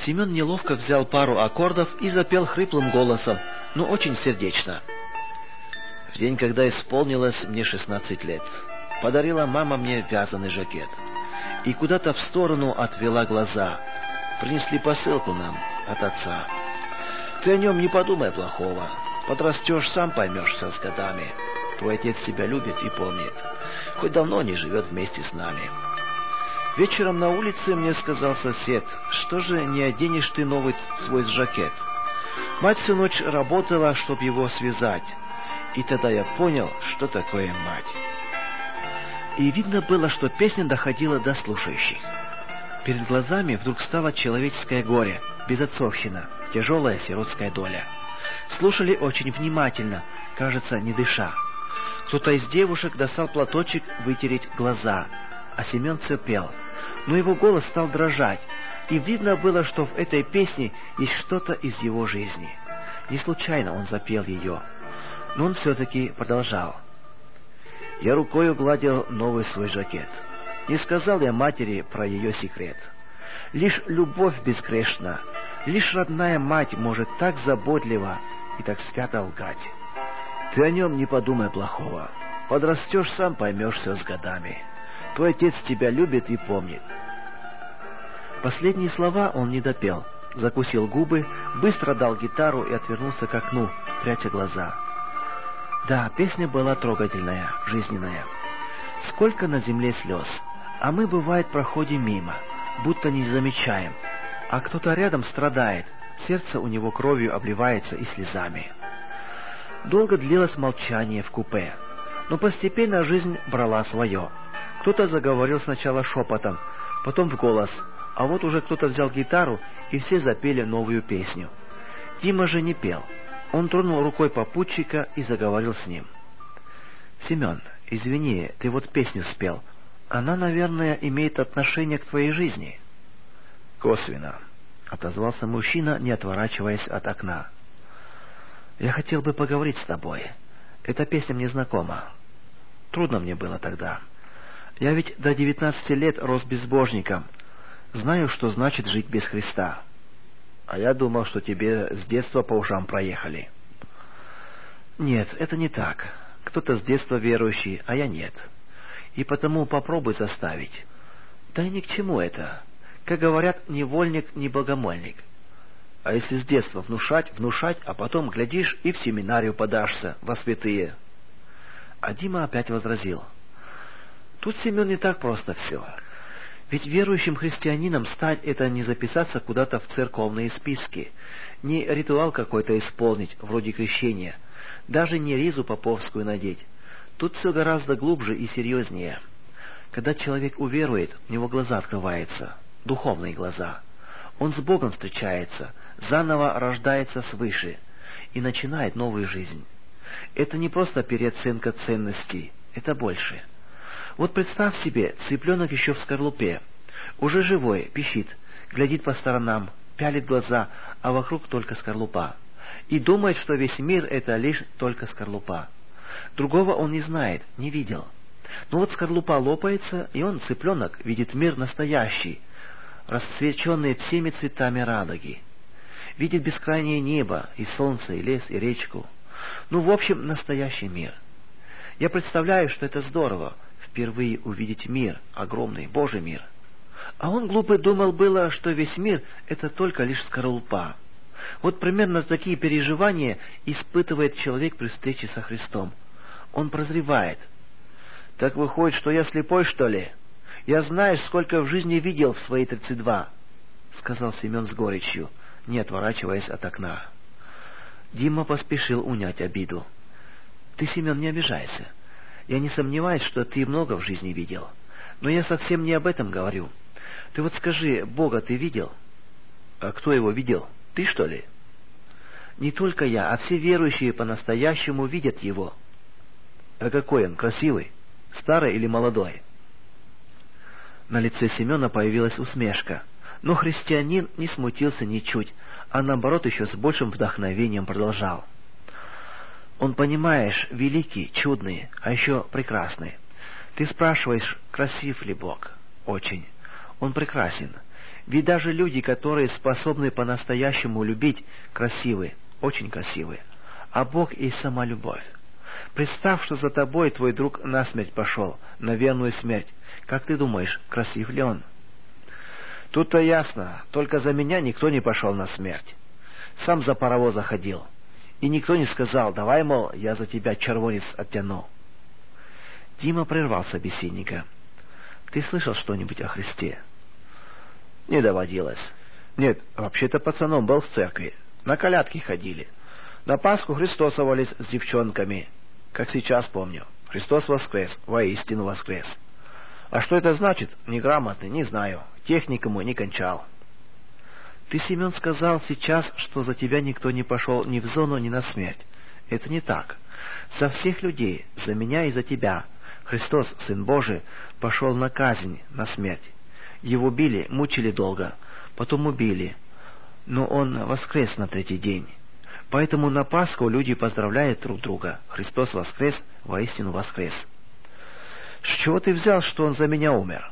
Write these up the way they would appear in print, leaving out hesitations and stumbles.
Семен неловко взял пару аккордов и запел хриплым голосом, но очень сердечно. В день, когда исполнилось мне 16 лет, подарила мама мне вязаный жакет и куда-то в сторону отвела глаза. Принесли посылку нам от отца. Ты о нем не подумай плохого. Подрастешь, сам поймешь все с годами. Твой отец тебя любит и помнит, хоть давно не живет вместе с нами. Вечером на улице мне сказал сосед: что же не оденешь ты новый свой жакет? Мать всю ночь работала, чтоб его связать. И тогда я понял, что такое мать. И видно было, что песня доходила до слушающих. Перед глазами вдруг стало человеческое горе, безотцовщина, тяжелая сиротская доля. Слушали очень внимательно, кажется, не дыша. Кто-то из девушек достал платочек вытереть глаза, а Семен все пел. Но его голос стал дрожать, и видно было, что в этой песне есть что-то из его жизни. Не случайно он запел ее, но он все-таки продолжал. Я рукою гладил новый свой жакет. Не сказал я матери про ее секрет. Лишь любовь безгрешна, лишь родная мать может так заботливо и так свято лгать. Ты о нем не подумай плохого. Подрастешь, сам поймешь все с годами. Твой отец тебя любит и помнит. Последние слова он не допел. Закусил губы, быстро дал гитару и отвернулся к окну, пряча глаза. Да, песня была трогательная, жизненная. Сколько на земле слез, а мы, бывает, проходим мимо, будто не замечаем. А кто-то рядом страдает, сердце у него кровью обливается и слезами. Долго длилось молчание в купе, но постепенно жизнь брала свое. Кто-то заговорил сначала шепотом, потом в голос, а вот уже кто-то взял гитару, и все запели новую песню. Дима же не пел. Он тронул рукой попутчика и заговорил с ним. «Семен, извини, ты вот песню спел. Она, наверное, имеет отношение к твоей жизни». «Косвенно», — отозвался мужчина, не отворачиваясь от окна. «Я хотел бы поговорить с тобой. Эта песня мне знакома. Трудно мне было тогда. Я ведь до 19 лет рос безбожником. Знаю, что значит жить без Христа. А я думал, что тебе с детства по ушам проехали». «Нет, это не так. Кто-то с детства верующий, а я нет. И потому попробуй заставить. Да и ни к чему это. Как говорят, невольник, не богомольник. А если с детства внушать, а потом, глядишь, и в семинарию подашься, во святые». А Дима опять возразил. «Тут, Семен, не так просто все. Ведь верующим христианином стать — это не записаться куда-то в церковные списки, не ритуал какой-то исполнить, вроде крещения, даже не ризу поповскую надеть. Тут все гораздо глубже и серьезнее. Когда человек уверует, у него глаза открываются, духовные глаза. Он с Богом встречается, заново рождается свыше и начинает новую жизнь. Это не просто переоценка ценностей, это больше. Вот представь себе, цыпленок еще в скорлупе, уже живой, пищит, глядит по сторонам, пялит глаза, а вокруг только скорлупа. И думает, что весь мир — это лишь только скорлупа. Другого он не знает, не видел. Но вот скорлупа лопается, и он, цыпленок, видит мир настоящий, расцвеченный всеми цветами радуги. Видит бескрайнее небо, и солнце, и лес, и речку. Ну, в общем, настоящий мир. Я представляю, что это здорово, впервые увидеть мир, огромный Божий мир. А он, глупый, думал было, что весь мир — это только лишь скорлупа. Вот примерно такие переживания испытывает человек при встрече со Христом. Он прозревает. «Так выходит, что я слепой, что ли? Я, знаешь, сколько в жизни видел в свои 32», — сказал Семен с горечью, не отворачиваясь от окна. Дима поспешил унять обиду. «Ты, Семен, не обижайся. Я не сомневаюсь, что ты много в жизни видел. Но я совсем не об этом говорю. Ты вот скажи, Бога ты видел?» «А кто его видел? Ты, что ли?» «Не только я, а все верующие по-настоящему видят его». «А какой он, красивый? Старый или молодой?» На лице Семена появилась усмешка, но христианин не смутился ничуть, а наоборот еще с большим вдохновением продолжал. «Он, понимаешь, великий, чудный, а еще прекрасный. Ты спрашиваешь, красив ли Бог? Очень. Он прекрасен. Ведь даже люди, которые способны по-настоящему любить, красивы, очень красивы. А Бог и сама любовь. Представь, что за тобой твой друг насмерть пошел, на верную смерть. Как ты думаешь, красив ли он? Тут-то ясно, только за меня никто не пошел на смерть. Сам за паровоза ходил. И никто не сказал: давай, мол, я за тебя червонец оттяну. Дима прервал собеседника. Ты слышал что-нибудь о Христе? Не доводилось. Нет, вообще-то пацаном был в церкви. На колядки ходили. На Пасху христосовались с девчонками. Как сейчас помню. Христос воскрес, воистину воскрес. А что это значит, неграмотный, не знаю. Техникуму не кончал. Ты, Семен, сказал сейчас, что за тебя никто не пошел ни в зону, ни на смерть. Это не так. За всех людей, за меня и за тебя, Христос, Сын Божий, пошел на казнь, на смерть. Его били, мучили долго, потом убили. Но он воскрес на третий день. Поэтому на Пасху люди поздравляют друг друга. Христос воскрес, воистину воскрес. С чего ты взял, что он за меня умер?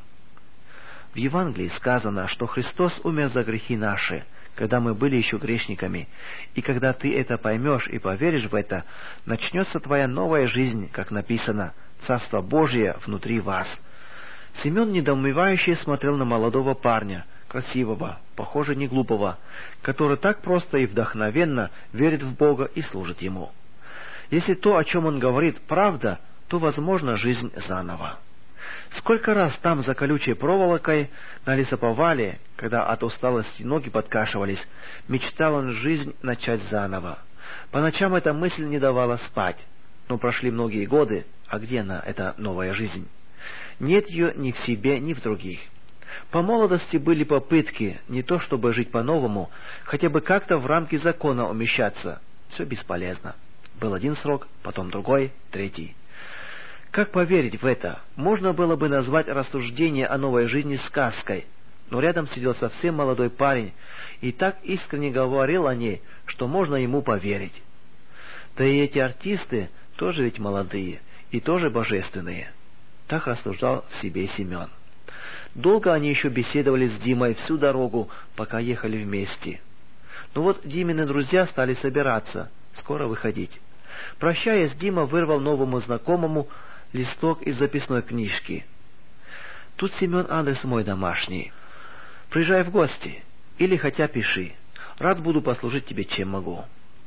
В Евангелии сказано, что Христос умер за грехи наши, когда мы были еще грешниками. И когда ты это поймешь и поверишь в это, начнется твоя новая жизнь, как написано, Царство Божие внутри вас. Семен недоумевающе смотрел на молодого парня, красивого, похоже, не глупого, который так просто и вдохновенно верит в Бога и служит Ему. Если то, о чем он говорит, правда, то возможна жизнь заново. Сколько раз там за колючей проволокой на лесоповале, когда от усталости ноги подкашивались, мечтал он жизнь начать заново. По ночам эта мысль не давала спать. Но прошли многие годы, а где она, эта новая жизнь? Нет ее ни в себе, ни в других. По молодости были попытки, не то чтобы жить по-новому, хотя бы как-то в рамки закона умещаться. Все бесполезно. Был один срок, потом другой, третий. Как поверить в это? Можно было бы назвать рассуждение о новой жизни сказкой, но рядом сидел совсем молодой парень и так искренне говорил о ней, что можно ему поверить. Да и эти артисты тоже ведь молодые и тоже божественные. Так рассуждал в себе Семен. Долго они еще беседовали с Димой всю дорогу, пока ехали вместе. Но вот Димины друзья стали собираться, скоро выходить. Прощаясь, Дима вырвал новому знакомому листок из записной книжки. Тут, Семен, адрес мой домашний. Приезжай в гости. Или хотя пиши. Рад буду послужить тебе, чем могу.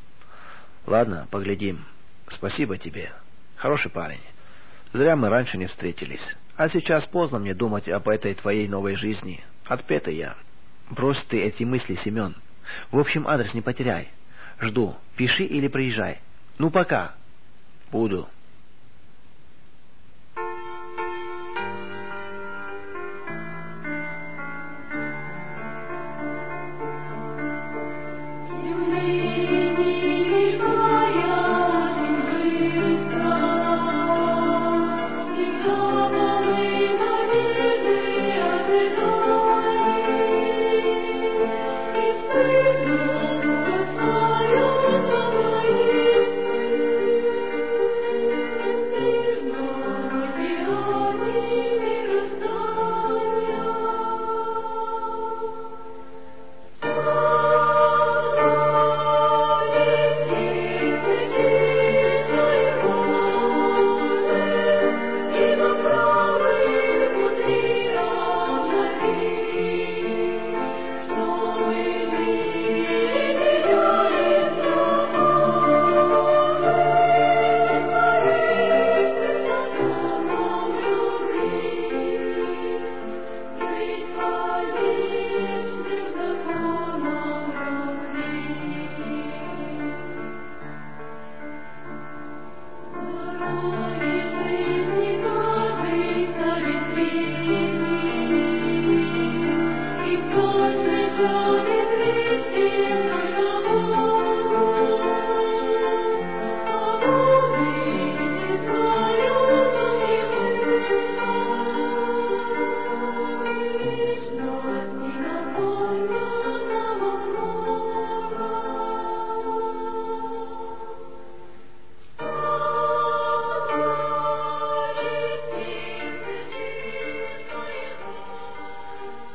Ладно, поглядим. Спасибо тебе. Хороший парень. Зря мы раньше не встретились. А сейчас поздно мне думать об этой твоей новой жизни. Отпетый я. Брось ты эти мысли, Семен. В общем, адрес не потеряй. Жду. Пиши или приезжай. Ну, пока. Буду.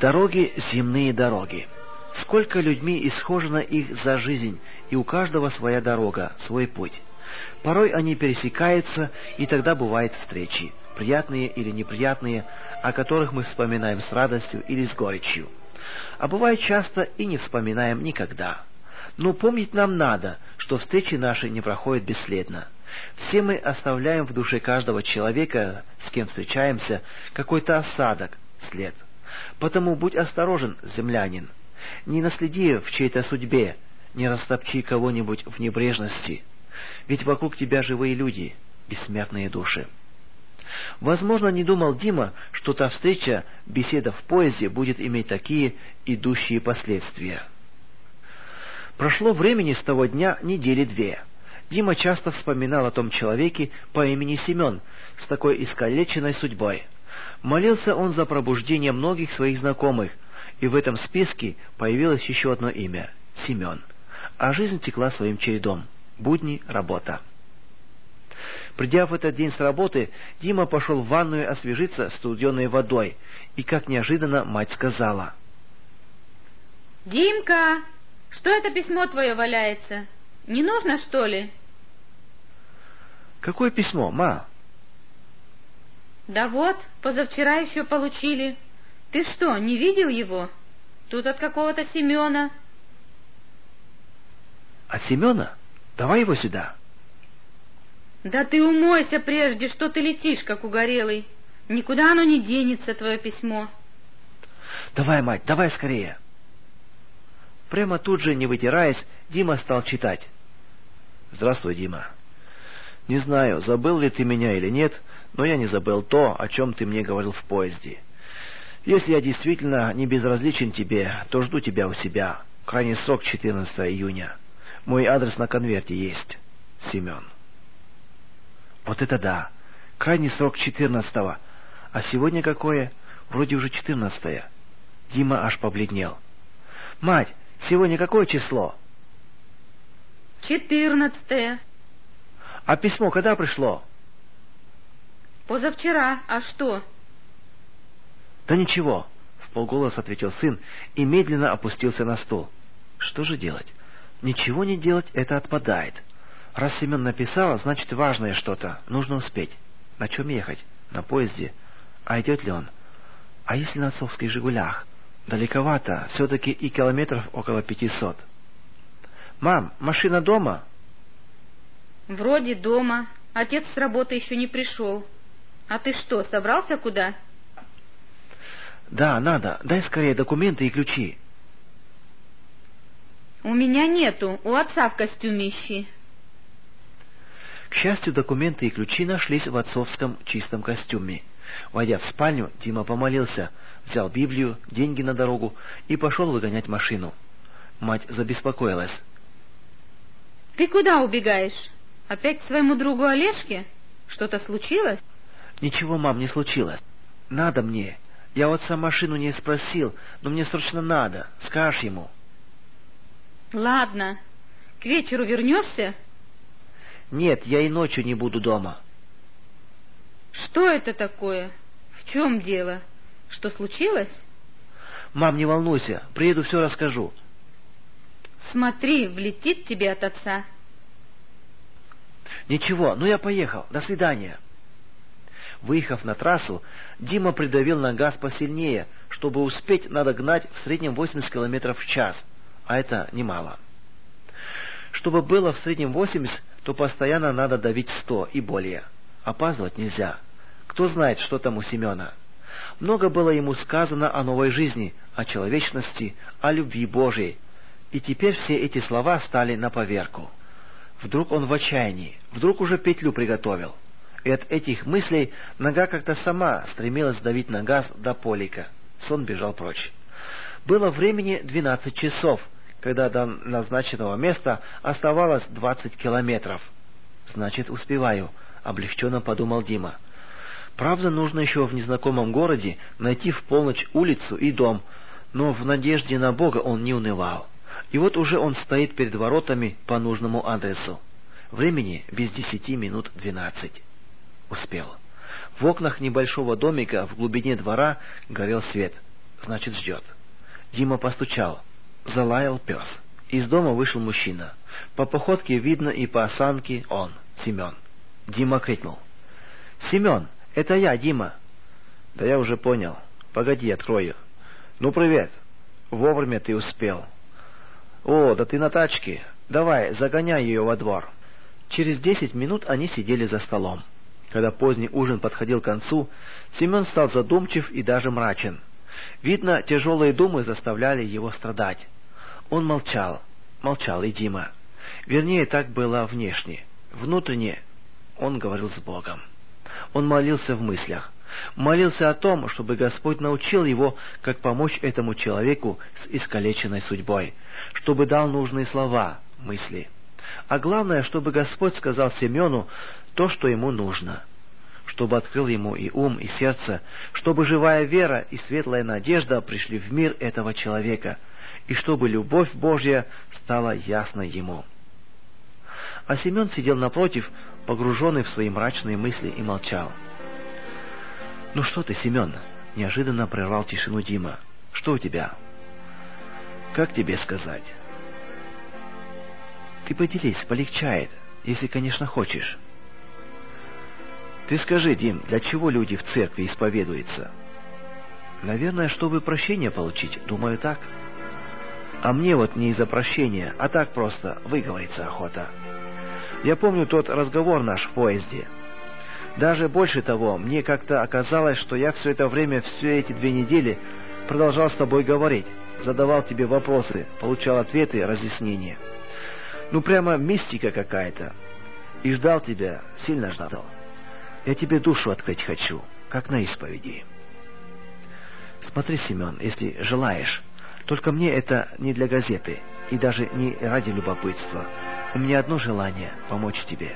Дороги, земные дороги. Сколько людьми исхожено их за жизнь, и у каждого своя дорога, свой путь. Порой они пересекаются, и тогда бывают встречи, приятные или неприятные, о которых мы вспоминаем с радостью или с горечью. А бывает часто и не вспоминаем никогда. Но помнить нам надо, что встречи наши не проходят бесследно. Все мы оставляем в душе каждого человека, с кем встречаемся, какой-то осадок, след. Потому будь осторожен, землянин. Не наследи в чьей-то судьбе, не растопчи кого-нибудь в небрежности. Ведь вокруг тебя живые люди, бессмертные души. Возможно, не думал Дима, что та встреча, беседа в поезде, будет иметь такие идущие последствия. Прошло времени с того дня недели две. Дима часто вспоминал о том человеке по имени Семен с такой искалеченной судьбой. Молился он за пробуждение многих своих знакомых, и в этом списке появилось еще одно имя — Семен. А жизнь текла своим чередом. Будни, работа. Придя в этот день с работы, Дима пошел в ванную освежиться студеной водой, и, как неожиданно, мать сказала: «Димка, что это письмо твое валяется? Не нужно, что ли?» «Какое письмо, ма?» «Да вот, позавчера еще получили. Ты что, не видел его? Тут от какого-то Семена». «От Семена? Давай его сюда». «Да ты умойся прежде, что ты летишь, как угорелый. Никуда оно не денется, твое письмо». «Давай, мать, давай скорее». Прямо тут же, не вытираясь, Дима стал читать. «Здравствуй, Дима. Не знаю, забыл ли ты меня или нет, но я не забыл то, о чем ты мне говорил в поезде. Если я действительно не безразличен тебе, то жду тебя у себя. Крайний срок 14 июня. Мой адрес на конверте есть. Семен». Вот это да! Крайний срок 14-го. А сегодня какое? Вроде уже 14-е. Дима аж побледнел. «Мать, сегодня какое число?» 14-е. «А письмо когда пришло?» Позавчера. А что?» «Да ничего», — вполголоса ответил сын и медленно опустился на стул. Что же делать? Ничего не делать — это отпадает. Раз Семен написал, значит важное что-то, нужно успеть. На чем ехать? На поезде. А идет ли он? А если на отцовских «Жигулях»? Далековато, все-таки и километров около 500. «Мам, машина дома?» «Вроде дома. Отец с работы еще не пришел. А ты что, собрался куда?» «Да, надо. Дай скорее документы и ключи». «У меня нету. У отца в костюме ищи». К счастью, документы и ключи нашлись в отцовском чистом костюме. Войдя в спальню, Дима помолился, взял Библию, деньги на дорогу и пошел выгонять машину. Мать забеспокоилась. «Ты куда убегаешь? Опять к своему другу Олежке? Что-то случилось?» «Ничего, мам, не случилось. Надо мне. Я у отца машину не спросил, но мне срочно надо. Скажешь ему». «Ладно. К вечеру вернешься?» «Нет, я и ночью не буду дома». «Что это такое? В чем дело? Что случилось?» «Мам, не волнуйся, приеду, все расскажу». «Смотри, влетит тебе от отца». «Ничего, ну я поехал. До свидания». Выехав на трассу, Дима придавил на газ посильнее. Чтобы успеть, надо гнать в среднем 80 км в час, а это немало. Чтобы было в среднем 80, то постоянно надо давить 100 и более. Опаздывать нельзя. Кто знает, что там у Семена. Много было ему сказано о новой жизни, о человечности, о любви Божией. И теперь все эти слова стали на поверку. Вдруг он в отчаянии, вдруг уже петлю приготовил. И от этих мыслей нога как-то сама стремилась давить на газ до полика. Сон бежал прочь. Было времени 12 часов, когда до назначенного места оставалось 20 километров. «Значит, успеваю», — облегченно подумал Дима. Правда, нужно еще в незнакомом городе найти в полночь улицу и дом, но в надежде на Бога он не унывал. И вот уже он стоит перед воротами по нужному адресу. Времени без 10 минут 12. Успел. В окнах небольшого домика в глубине двора горел свет. значит ждет. Дима постучал. Залаял пес. Из дома вышел мужчина. По походке видно и по осанке он, Семен. Дима крикнул: «Семен, это я, Дима!» «Да я уже понял. Погоди, открою. Ну, привет. Вовремя ты успел. О, да ты на тачке. Давай, загоняй ее во двор». Через 10 минут они сидели за столом. Когда поздний ужин подходил к концу, Семен стал задумчив и даже мрачен. Видно, тяжелые думы заставляли его страдать. Он молчал. Молчал и Дима. Вернее, так было внешне. Внутренне он говорил с Богом. Он молился в мыслях. Молился о том, чтобы Господь научил его, как помочь этому человеку с искалеченной судьбой, чтобы дал нужные слова, мысли. А главное, чтобы Господь сказал Семену то, что ему нужно, чтобы открыл ему и ум, и сердце, чтобы живая вера и светлая надежда пришли в мир этого человека, и чтобы любовь Божья стала ясной ему. А Семен сидел напротив, погруженный в свои мрачные мысли, и молчал. «Ну что ты, Семен?» — неожиданно прервал тишину Дима. «Что у тебя?» «Как тебе сказать?» «Ты поделись, полегчает, если, конечно, хочешь». «Ты скажи, Дим, для чего люди в церкви исповедуются?» «Наверное, чтобы прощение получить, думаю, так». «А мне вот не из-за прощения, а так просто выговориться охота. Я помню тот разговор наш в поезде. Даже больше того, мне как-то оказалось, что я все это время, все эти 2 недели продолжал с тобой говорить, задавал тебе вопросы, получал ответы, разъяснения. Ну, прямо мистика какая-то. И ждал тебя, сильно ждал. Я тебе душу открыть хочу, как на исповеди. Смотри, Семен, если желаешь, только мне это не для газеты, и даже не ради любопытства. У меня одно желание — помочь тебе.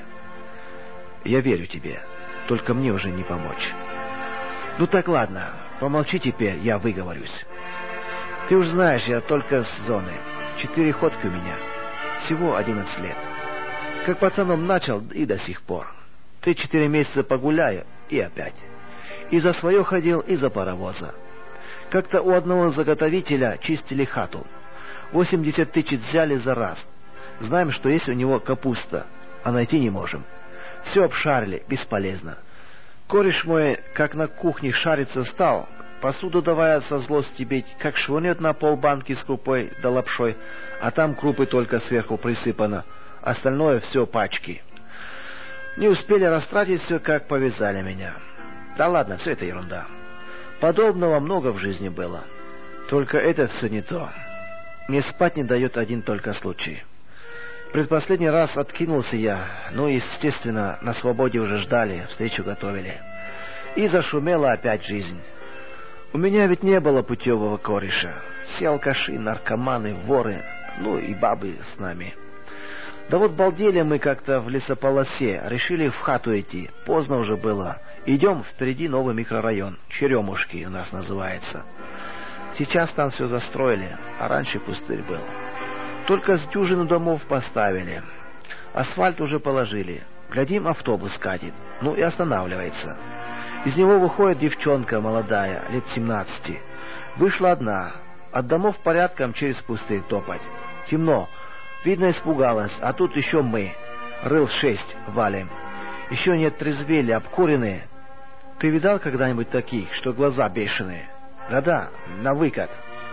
Я верю тебе, только мне уже не помочь. Ну так ладно, помолчи теперь, я выговорюсь. Ты уж знаешь, я только с зоны. 4 ходки у меня. Всего 11 лет. Как пацаном начал и до сих пор. 3-4 месяца погуляю и опять. И за свое ходил, и за паровоза. Как-то у одного заготовителя чистили хату. 80 тысяч взяли за раз. Знаем, что есть у него капуста, а найти не можем. Все обшарили, бесполезно. Кореш мой, как на кухне шариться стал, посуду давая со злости бить, как швырнет на пол банки с крупой да лапшой, а там крупы только сверху присыпано, остальное все пачки. Не успели растратить все, как повязали меня. Да ладно, все это ерунда. Подобного много в жизни было. Только это все не то. Мне спать не дает один только случай. Предпоследний раз откинулся я, ну, естественно, на свободе уже ждали, встречу готовили. И зашумела опять жизнь. У меня ведь не было путевого кореша. Все алкаши, наркоманы, воры, ну и бабы с нами. Да вот балдели мы как-то в лесополосе, решили в хату идти, поздно уже было. Идем, впереди новый микрорайон, Черемушки у нас называется. Сейчас там все застроили, а раньше пустырь был. Только с дюжину домов поставили. Асфальт уже положили. Глядим, автобус катит. Ну и останавливается. Из него выходит девчонка молодая, лет 17. Вышла одна. От домов порядком через пустырь топать. Темно. Видно, испугалась. А тут еще мы. Рыл 6 валим. Еще не отрезвели, обкуренные. Ты видал когда-нибудь таких, что глаза бешеные? Да-да, на выкат.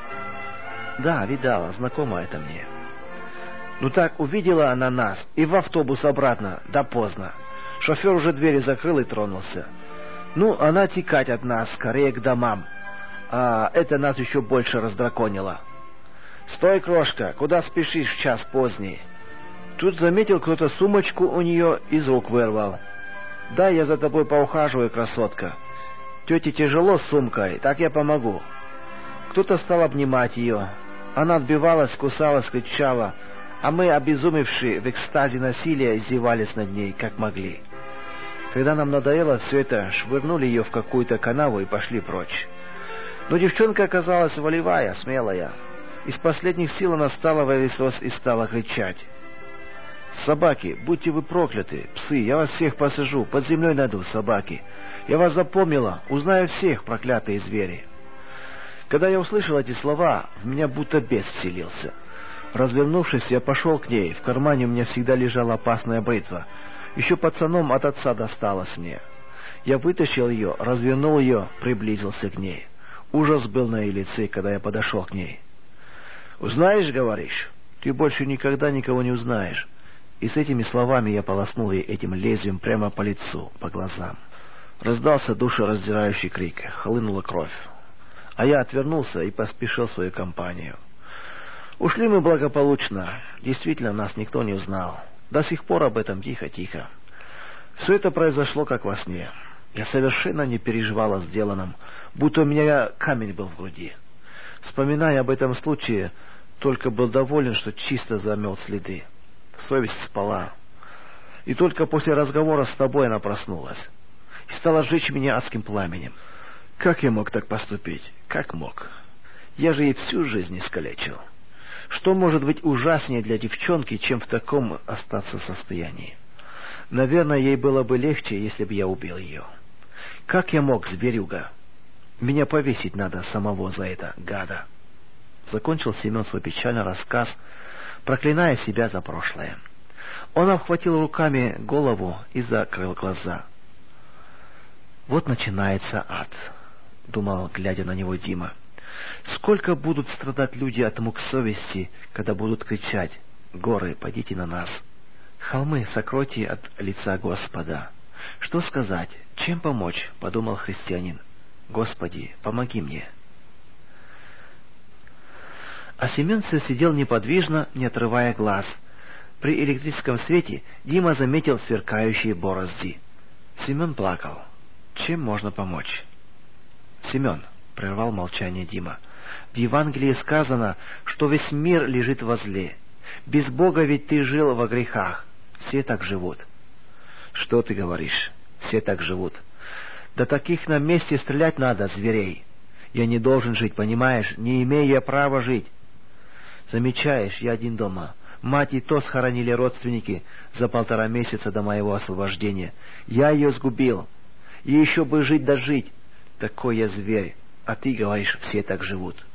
Да, видала, знакомо это мне. Ну так, увидела она нас, и в автобус обратно, да поздно. Шофер уже двери закрыл и тронулся. Ну, она текать от нас, скорее к домам. А это нас еще больше раздраконило. «Стой, крошка, куда спешишь в час поздний?» Тут заметил кто-то сумочку у нее, из рук вырвал. «Дай я за тобой поухаживаю, красотка. Тете тяжело с сумкой, так я помогу». Кто-то стал обнимать ее. Она отбивалась, кусалась, кричала, а мы, обезумевшие в экстазе насилия, издевались над ней, как могли. Когда нам надоело все это, швырнули ее в какую-то канаву и пошли прочь. Но девчонка оказалась волевая, смелая. Из последних сил она стала во весь рост и стала кричать: «Собаки, будьте вы прокляты! Псы, я вас всех посажу, под землей найду, собаки! Я вас запомнила, узнаю всех, проклятые звери!» Когда я услышал эти слова, в меня будто бес вселился. Развернувшись, я пошел к ней. В кармане у меня всегда лежала опасная бритва. Еще пацаном от отца досталось мне. Я вытащил ее, развернул ее, приблизился к ней. Ужас был на ее лице, когда я подошел к ней. «Узнаешь, говоришь? Ты больше никогда никого не узнаешь». И с этими словами я полоснул ей этим лезвием прямо по лицу, по глазам. Раздался душераздирающий крик, хлынула кровь. А я отвернулся и поспешил в свою компанию. Ушли мы благополучно. Действительно, нас никто не узнал. До сих пор об этом тихо-тихо. Все это произошло как во сне. Я совершенно не переживал о сделанном, будто у меня камень был в груди. Вспоминая об этом случае, только был доволен, что чисто замел следы. Совесть спала. И только после разговора с тобой она проснулась. И стала сжечь меня адским пламенем. Как я мог так поступить? Как мог? Я же ей всю жизнь искалечил. Что может быть ужаснее для девчонки, чем в таком остаться состоянии? Наверное, ей было бы легче, если бы я убил ее. Как я мог, зверюга? Меня повесить надо самого за это, гада. Закончил Семен свой печальный рассказ, проклиная себя за прошлое. Он обхватил руками голову и закрыл глаза. «Вот начинается ад», — думал, глядя на него Дима. «Сколько будут страдать люди от мук совести, когда будут кричать: горы, падите на нас! Холмы, сокройте от лица Господа! Что сказать, чем помочь?» — подумал христианин. «Господи, помоги мне!» А Семен все сидел неподвижно, не отрывая глаз. При электрическом свете Дима заметил сверкающие борозды. Семен плакал. Чем можно помочь? «Семен», — прервал молчание Дима, — «в Евангелии сказано, что весь мир лежит во зле. Без Бога ведь ты жил во грехах. Все так живут». «Что ты говоришь? Все так живут. Да таких на месте стрелять надо, зверей. Я не должен жить, понимаешь? Не имею я права жить. Замечаешь, я один дома. Мать и то схоронили родственники за 1,5 месяца до моего освобождения. Я ее сгубил. И еще бы жить да жить. Такой я зверь. А ты говоришь, все так живут».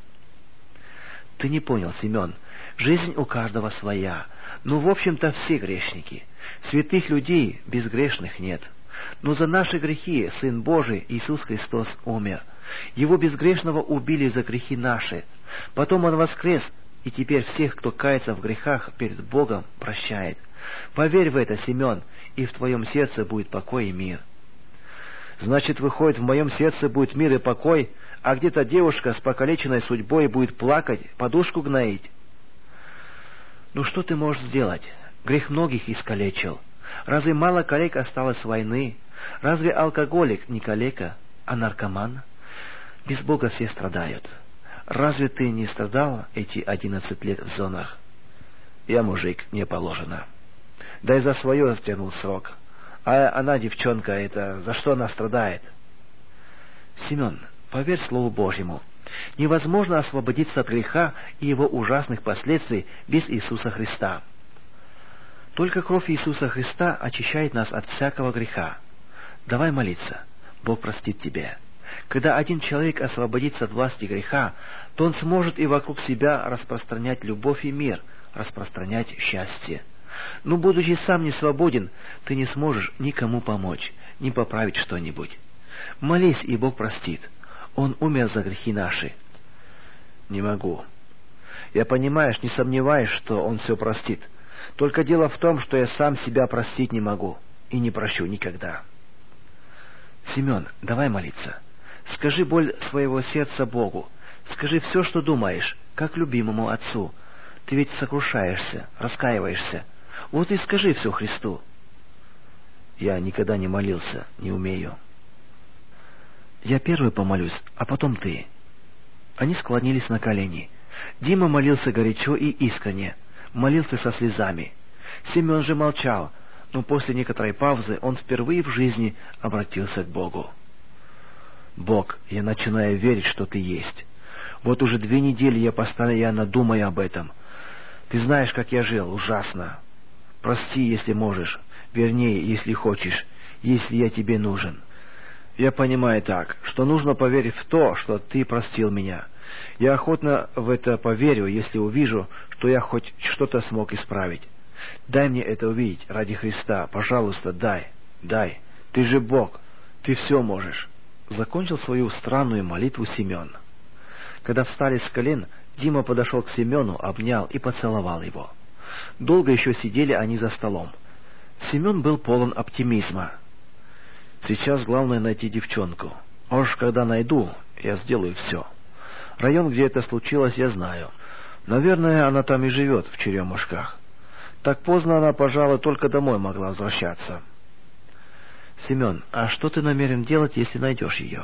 «Ты не понял, Семен. Жизнь у каждого своя. Ну, в общем-то, все грешники. Святых людей безгрешных нет. Но за наши грехи Сын Божий Иисус Христос умер. Его безгрешного убили за грехи наши. Потом Он воскрес, и теперь всех, кто кается в грехах, перед Богом прощает. Поверь в это, Семен, и в твоем сердце будет покой и мир». «Значит, выходит, в моем сердце будет мир и покой, а где-то девушка с покалеченной судьбой будет плакать, подушку гноить?» «Ну что ты можешь сделать? Грех многих искалечил. Разве мало калек осталось с войны? Разве алкоголик не калека, а наркоман? Без Бога все страдают. Разве ты не страдал эти 11 лет в зонах?» «Я мужик, мне положено. Да и за свое стянул срок. А она, девчонка, это за что она страдает?» «Семен, поверь Слову Божьему. Невозможно освободиться от греха и его ужасных последствий без Иисуса Христа. Только кровь Иисуса Христа очищает нас от всякого греха. Давай молиться, Бог простит тебе. Когда один человек освободится от власти греха, то он сможет и вокруг себя распространять любовь и мир, распространять счастье. Но, будучи сам не свободен, ты не сможешь никому помочь, ни поправить что-нибудь. Молись, и Бог простит. Он умер за грехи наши». «Не могу. Я, понимаешь, не сомневаюсь, что Он все простит. Только дело в том, что я сам себя простить не могу и не прощу никогда». «Семен, давай молиться. Скажи боль своего сердца Богу. Скажи все, что думаешь, как любимому отцу. Ты ведь сокрушаешься, раскаиваешься. Вот и скажи все Христу». «Я никогда не молился, не умею». «Я первый помолюсь, а потом ты». Они склонились на колени. Дима молился горячо и искренне, молился со слезами. Семен же молчал, но после некоторой паузы он впервые в жизни обратился к Богу. «Бог, я начинаю верить, что Ты есть. Вот уже 2 недели я постоянно думаю об этом. Ты знаешь, как я жил, ужасно. Прости, если можешь, вернее, если хочешь, если я Тебе нужен. Я понимаю так, что нужно поверить в то, что Ты простил меня, Я охотно в это поверю, если увижу, что я хоть что-то смог исправить. Дай мне это увидеть, ради Христа, пожалуйста, дай. Ты же Бог, ты все можешь. Закончил свою странную молитву Семен. Когда встали с колен, Дима подошел к Семену, обнял и поцеловал его. Долго еще сидели они за столом. Семен был полон оптимизма. Сейчас главное найти девчонку. А уж когда найду, я сделаю все. Район, где это случилось, я знаю. Наверное, она там и живет, в Черемушках. Так поздно она, пожалуй, только домой могла возвращаться. Семен, а что ты намерен делать, если найдешь ее?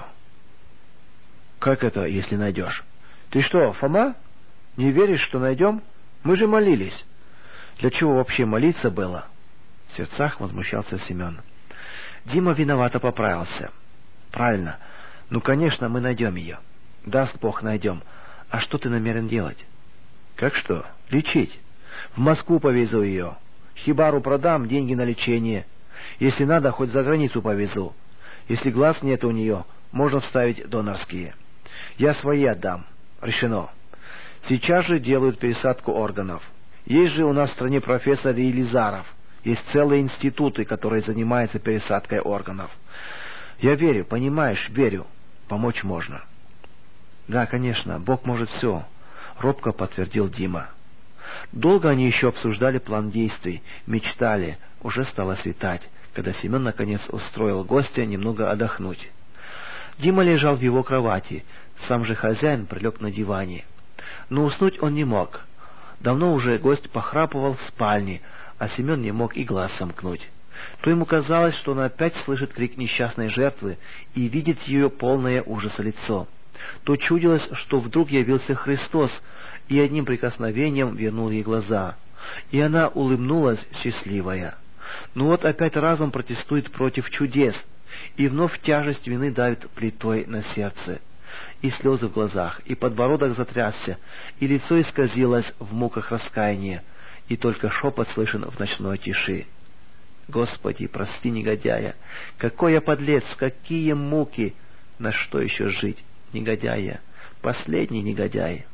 Как это, если найдешь? Ты что, Фома? Не веришь, что найдем? Мы же молились. Для чего вообще молиться было? В сердцах возмущался Семен. Дима виновато поправился. Правильно. Ну, конечно, мы найдем ее. Даст Бог, найдем. А что ты намерен делать? Как что? Лечить. В Москву повезу ее. Хибару продам, деньги на лечение. Если надо, хоть за границу повезу. Если глаз нет у нее, можно вставить донорские. Я свои отдам. Решено. Сейчас же делают пересадку органов. Есть же у нас в стране профессор Елизаров. Есть целые институты, которые занимаются пересадкой органов. Я верю, понимаешь, верю. Помочь можно. Да, конечно, Бог может все, робко подтвердил Дима. Долго они еще обсуждали план действий, мечтали. Уже стало светать, когда Семен наконец устроил гостя немного отдохнуть. Дима лежал в его кровати, сам же хозяин прилег на диване. Но уснуть он не мог. Давно уже гость похрапывал в спальне, а Семен не мог и глаз сомкнуть. То ему казалось, что он опять слышит крик несчастной жертвы и видит ее полное ужаса лицо. То чудилось, что вдруг явился Христос и одним прикосновением вернул ей глаза. И она улыбнулась, счастливая. Но вот опять разум протестует против чудес, и вновь тяжесть вины давит плитой на сердце. И слезы в глазах, и подбородок затрясся, и лицо исказилось в муках раскаяния, и только шепот слышен в ночной тиши. Господи, прости негодяя! Какой я подлец! Какие муки! На что еще жить, негодяя? Последний негодяй!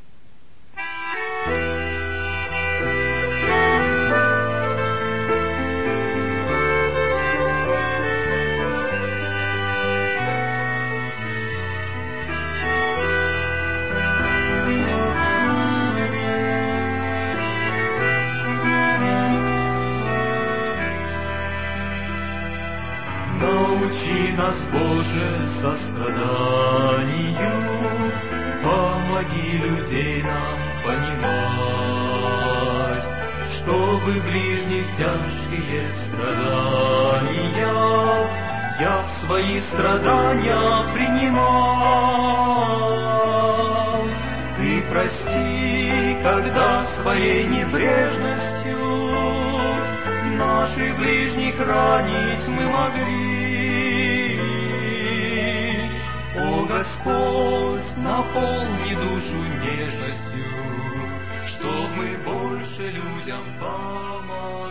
Научи нас, Боже, состраданию, помоги людей нам понимать, чтобы ближних тяжкие страдания я в свои страдания принимал. Ты прости, когда своей небрежностью наших ближних ранить мы могли. О Господь, наполни душу нежностью, чтоб мы больше людям помогли.